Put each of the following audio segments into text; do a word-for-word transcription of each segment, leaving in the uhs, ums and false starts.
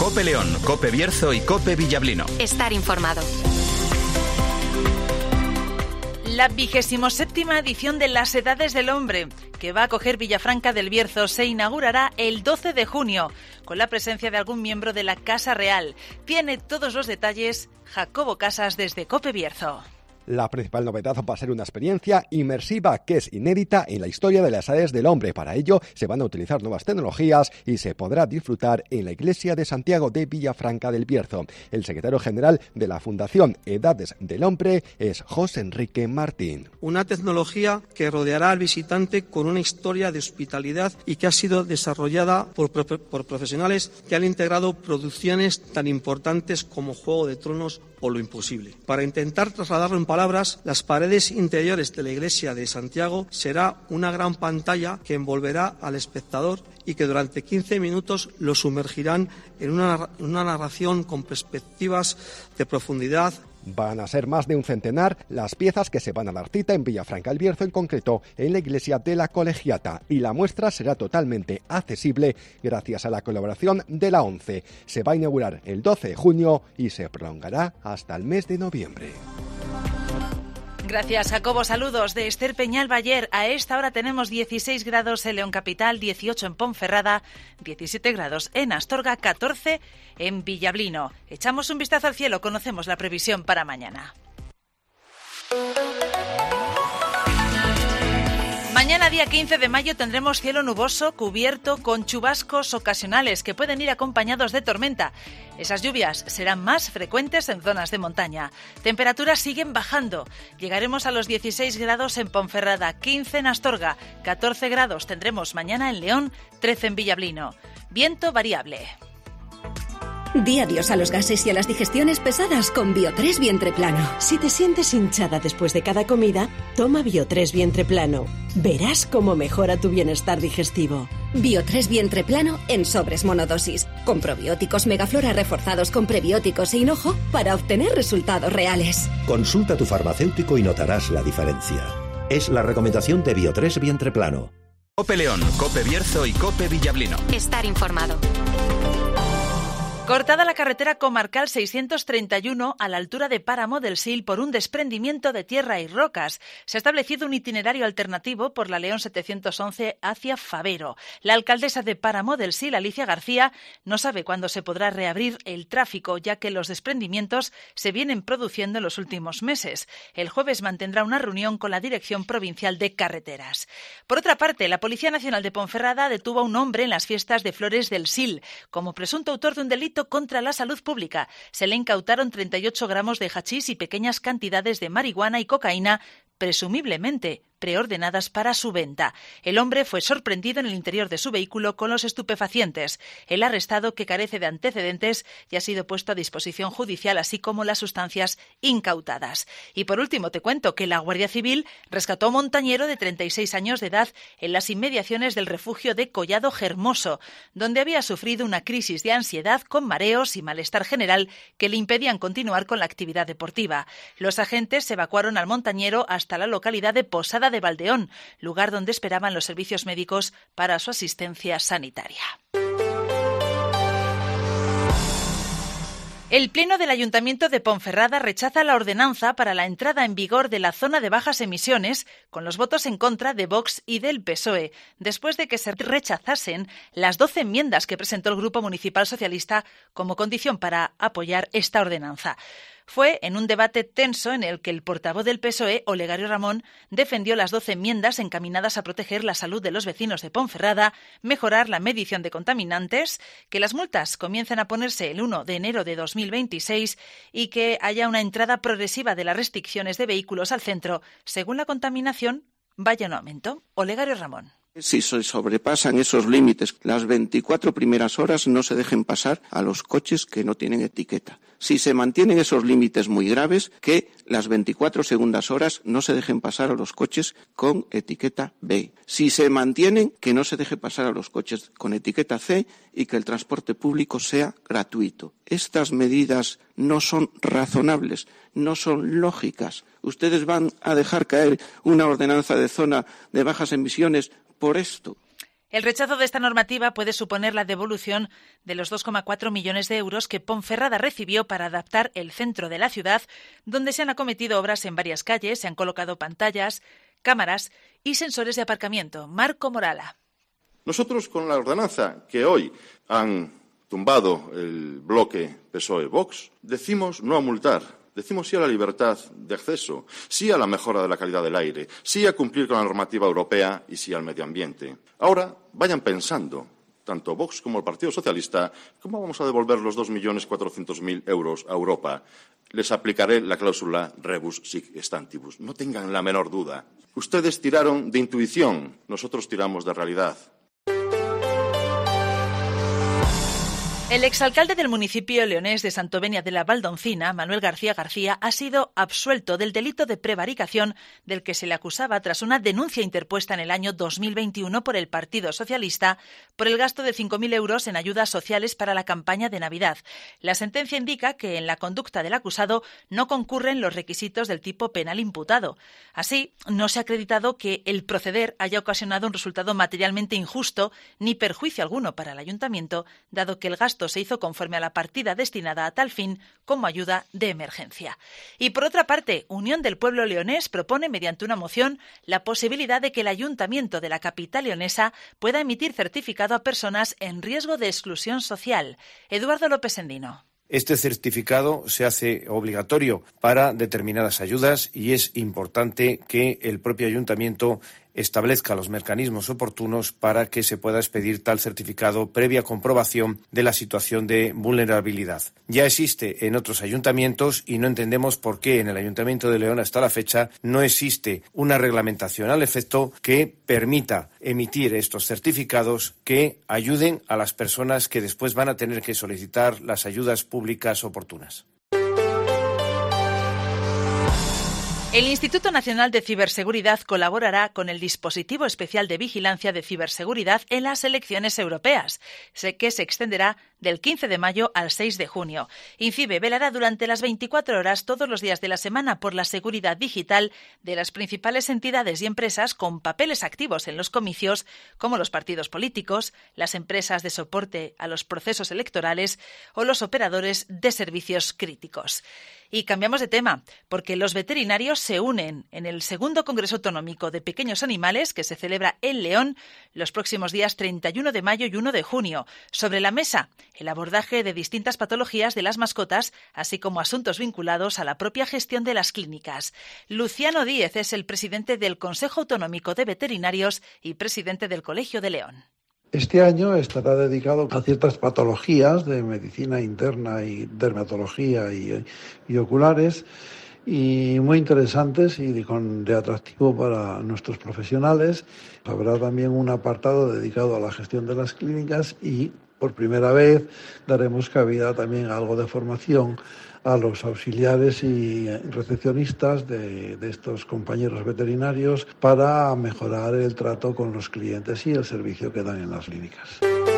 COPE León, COPE Bierzo y COPE Villablino. Estar informado. La vigésimo séptima edición de Las Edades del Hombre, que va a acoger Villafranca del Bierzo, se inaugurará el doce de junio, con la presencia de algún miembro de la Casa Real. Tiene todos los detalles Jacobo Casas desde COPE Bierzo. La principal novedad va a ser una experiencia inmersiva que es inédita en la historia de las edades del hombre. Para ello se van a utilizar nuevas tecnologías y se podrá disfrutar en la iglesia de Santiago de Villafranca del Bierzo. El secretario general de la Fundación Edades del Hombre es José Enrique Martín. Una tecnología que rodeará al visitante con una historia de hospitalidad y que ha sido desarrollada por, por profesionales que han integrado producciones tan importantes como Juego de Tronos o Lo Imposible. Para intentar trasladarlo en palabras, las paredes interiores de la iglesia de Santiago será una gran pantalla que envolverá al espectador y que durante quince minutos lo sumergirán en una, una narración con perspectivas de profundidad. Van a ser más de un centenar las piezas que se van a dar cita en Villafranca del Bierzo, en concreto en la iglesia de la Colegiata, y la muestra será totalmente accesible gracias a la colaboración de la ONCE. Se va a inaugurar el doce de junio y se prolongará hasta el mes de noviembre. Gracias, Jacobo. Saludos de Esther Peñal Bayer. A esta hora tenemos dieciséis grados en León Capital, dieciocho en Ponferrada, diecisiete grados en Astorga, catorce en Villablino. Echamos un vistazo al cielo, conocemos la previsión para mañana. Mañana, día quince de mayo, tendremos cielo nuboso cubierto con chubascos ocasionales que pueden ir acompañados de tormenta. Esas lluvias serán más frecuentes en zonas de montaña. Temperaturas siguen bajando. Llegaremos a los dieciséis grados en Ponferrada, quince en Astorga, catorce grados tendremos mañana en León, trece en Villablino. Viento variable. Di adiós a los gases y a las digestiones pesadas con Bio tres Vientre Plano. Si te sientes hinchada después de cada comida, toma Bio tres Vientre Plano. Verás cómo mejora tu bienestar digestivo. Bio tres Vientre Plano en sobres monodosis, con probióticos Megaflora reforzados con prebióticos e hinojo para obtener resultados reales. Consulta a tu farmacéutico y notarás la diferencia. Es la recomendación de Bio tres Vientre Plano. COPE León, COPE Bierzo y COPE Villablino. Estar informado. Cortada la carretera comarcal seiscientos treinta y uno a la altura de Páramo del Sil por un desprendimiento de tierra y rocas. Se ha establecido un itinerario alternativo por la León setecientos once hacia Favero. La alcaldesa de Páramo del Sil, Alicia García, no sabe cuándo se podrá reabrir el tráfico, ya que los desprendimientos se vienen produciendo en los últimos meses. El jueves mantendrá una reunión con la Dirección Provincial de Carreteras. Por otra parte, la Policía Nacional de Ponferrada detuvo a un hombre en las fiestas de Flores del Sil como presunto autor de un delito contra la salud pública. Se le incautaron treinta y ocho gramos de hachís y pequeñas cantidades de marihuana y cocaína, presumiblemente preordenadas para su venta. El hombre fue sorprendido en el interior de su vehículo con los estupefacientes. El arrestado, que carece de antecedentes, ya ha sido puesto a disposición judicial, así como las sustancias incautadas. Y por último te cuento que la Guardia Civil rescató a un montañero de treinta y seis años de edad en las inmediaciones del refugio de Collado Hermoso, donde había sufrido una crisis de ansiedad con mareos y malestar general que le impedían continuar con la actividad deportiva. Los agentes evacuaron al montañero hasta la localidad de Posada de Valdeón, lugar donde esperaban los servicios médicos para su asistencia sanitaria. El Pleno del Ayuntamiento de Ponferrada rechaza la ordenanza para la entrada en vigor de la zona de bajas emisiones con los votos en contra de Vox y del P S O E, después de que se rechazasen las doce enmiendas que presentó el Grupo Municipal Socialista como condición para apoyar esta ordenanza. Fue en un debate tenso en el que el portavoz del P S O E, Olegario Ramón, defendió las doce enmiendas encaminadas a proteger la salud de los vecinos de Ponferrada, mejorar la medición de contaminantes, que las multas comiencen a ponerse el uno de enero de dos mil veintiséis y que haya una entrada progresiva de las restricciones de vehículos al centro según la contaminación vaya en aumento. Olegario Ramón. Si se sobrepasan esos límites, las veinticuatro primeras horas no se dejen pasar a los coches que no tienen etiqueta. Si se mantienen esos límites muy graves, que las veinticuatro segundas horas no se dejen pasar a los coches con etiqueta B. Si se mantienen, que no se deje pasar a los coches con etiqueta C y que el transporte público sea gratuito. Estas medidas no son razonables, no son lógicas. Ustedes van a dejar caer una ordenanza de zona de bajas emisiones por esto. El rechazo de esta normativa puede suponer la devolución de los dos coma cuatro millones de euros que Ponferrada recibió para adaptar el centro de la ciudad, donde se han acometido obras en varias calles, se han colocado pantallas, cámaras y sensores de aparcamiento. Marco Morala. Nosotros, con la ordenanza que hoy han tumbado el bloque P S O E-Vox, decimos no a multar. Decimos sí a la libertad de acceso, sí a la mejora de la calidad del aire, sí a cumplir con la normativa europea y sí al medio ambiente. Ahora, vayan pensando, tanto Vox como el Partido Socialista, ¿cómo vamos a devolver los dos millones cuatrocientos mil euros a Europa? Les aplicaré la cláusula rebus sic stantibus. No tengan la menor duda. Ustedes tiraron de intuición, nosotros tiramos de realidad. El exalcalde del municipio leonés de Santovenia de la Valdoncina, Manuel García García, ha sido absuelto del delito de prevaricación del que se le acusaba tras una denuncia interpuesta en el año dos mil veintiuno por el Partido Socialista por el gasto de cinco mil euros en ayudas sociales para la campaña de Navidad. La sentencia indica que en la conducta del acusado no concurren los requisitos del tipo penal imputado. Así, no se ha acreditado que el proceder haya ocasionado un resultado materialmente injusto ni perjuicio alguno para el ayuntamiento, dado que el gasto se hizo conforme a la partida destinada a tal fin como ayuda de emergencia. Y por otra parte, Unión del Pueblo Leonés propone mediante una moción la posibilidad de que el ayuntamiento de la capital leonesa pueda emitir certificado a personas en riesgo de exclusión social. Eduardo López Endino. Este certificado se hace obligatorio para determinadas ayudas y es importante que el propio ayuntamiento establezca los mecanismos oportunos para que se pueda expedir tal certificado previa comprobación de la situación de vulnerabilidad. Ya existe en otros ayuntamientos y no entendemos por qué en el Ayuntamiento de León hasta la fecha no existe una reglamentación al efecto que permita emitir estos certificados que ayuden a las personas que después van a tener que solicitar las ayudas públicas oportunas. El Instituto Nacional de Ciberseguridad colaborará con el Dispositivo Especial de Vigilancia de Ciberseguridad en las elecciones europeas, que se extenderá del quince de mayo al seis de junio. INCIBE velará durante las veinticuatro horas todos los días de la semana por la seguridad digital de las principales entidades y empresas con papeles activos en los comicios, como los partidos políticos, las empresas de soporte a los procesos electorales o los operadores de servicios críticos. Y cambiamos de tema, porque los veterinarios se unen en el segundo Congreso Autonómico de Pequeños Animales, que se celebra en León los próximos días treinta y uno de mayo y uno de junio. Sobre la mesa, el abordaje de distintas patologías de las mascotas, así como asuntos vinculados a la propia gestión de las clínicas. Luciano Díez es el presidente del Consejo Autonómico de Veterinarios y presidente del Colegio de León. Este año estará dedicado a ciertas patologías de medicina interna y dermatología y, y oculares, y muy interesantes y de, con, de atractivo para nuestros profesionales. Habrá también un apartado dedicado a la gestión de las clínicas y por primera vez daremos cabida también a algo de formación a los auxiliares y recepcionistas de, de estos compañeros veterinarios para mejorar el trato con los clientes y el servicio que dan en las clínicas.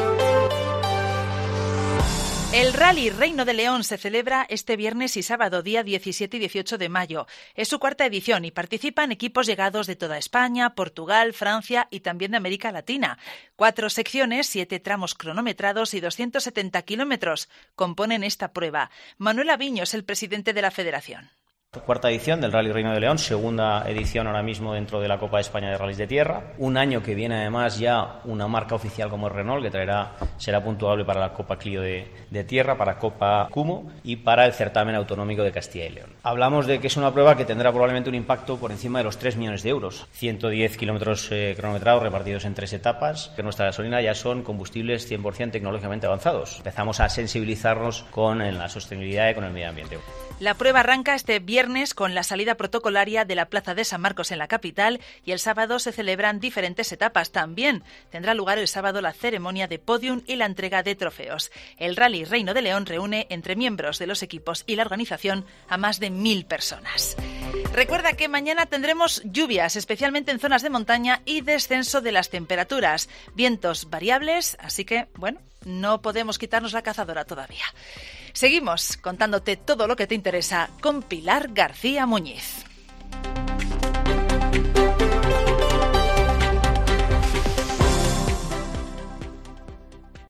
El Rally Reino de León se celebra este viernes y sábado, día diecisiete y dieciocho de mayo. Es su cuarta edición y participan equipos llegados de toda España, Portugal, Francia y también de América Latina. Cuatro secciones, siete tramos cronometrados y doscientos setenta kilómetros componen esta prueba. Manuel Aviño es el presidente de la federación. Cuarta edición del Rally Reino de León, segunda edición ahora mismo dentro de la Copa de España de Rallys de Tierra. Un año que viene además ya una marca oficial como es Renault, que traerá, será puntuable para la Copa Clio de, de Tierra, para Copa Cumo y para el certamen autonómico de Castilla y León. Hablamos de que es una prueba que tendrá probablemente un impacto por encima de los tres millones de euros. ciento diez kilómetros eh, cronometrados repartidos en tres etapas, que nuestra gasolina ya son combustibles cien por ciento tecnológicamente avanzados. Empezamos a sensibilizarnos con en la sostenibilidad y con el medio ambiente. La prueba arranca este viernes con la salida protocolaria de la Plaza de San Marcos en la capital y el sábado se celebran diferentes etapas. También tendrá lugar el sábado la ceremonia de podium y la entrega de trofeos. El Rally Reino de León reúne entre miembros de los equipos y la organización a más de mil personas. Recuerda que mañana tendremos lluvias, especialmente en zonas de montaña, y descenso de las temperaturas. Vientos variables, así que, bueno, no podemos quitarnos la cazadora todavía. Seguimos contándote todo lo que te interesa con Pilar García Muñiz.